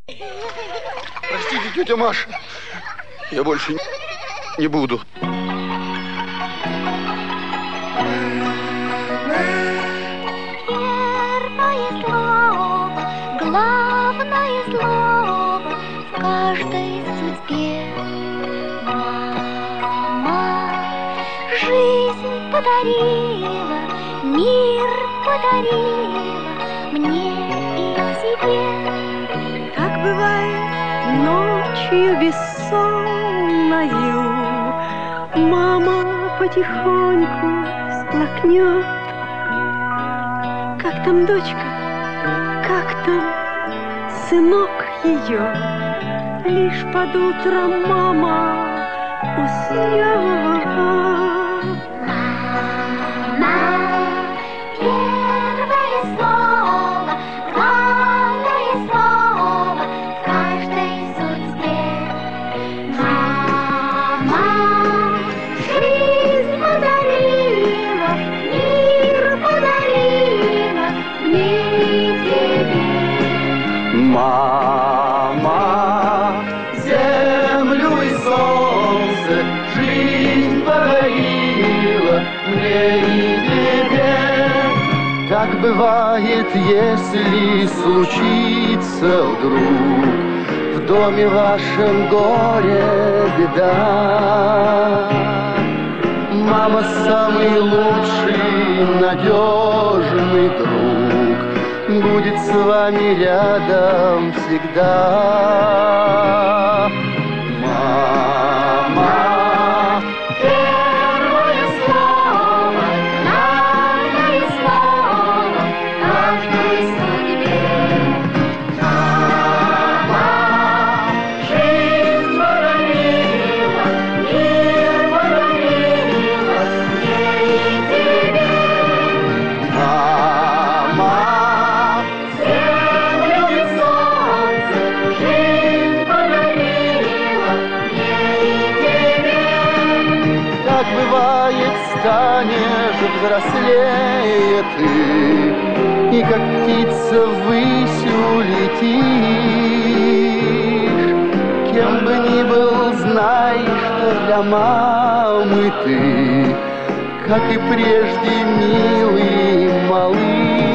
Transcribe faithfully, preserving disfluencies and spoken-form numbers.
Простите, тетя Маша, я больше не, не буду. Первое слово, главное слово в каждой судьбе. Мама жизнь подарила, мир подарила мне и тебе. Так бывает ночью бессонною, мама потихоньку всплакнет. Как там дочка, как там сынок ее, лишь под утром мама уснет. Мама, первое слово, главное слово в каждой судьбе. Мама жизнь подарила, мир подарила мне и тебе. Мама, землю и солнце, жизнь подарила мне и тебе. Так бывает, если случится вдруг в доме вашем горе, беда. Мама самый лучший, надежный друг, будет с вами рядом всегда. Мама, Первое слово, главное слово в каждой судьбе. Мама жизнь подарила, мир подарила мне и тебе. мама, Землю и солнце жизнь подарила мне и тебе. так бывает, станешь взрослее ты, и как птица ввысь улетишь. Кем бы ни был, знай, что для мамы ты, как и прежде, милый малыш.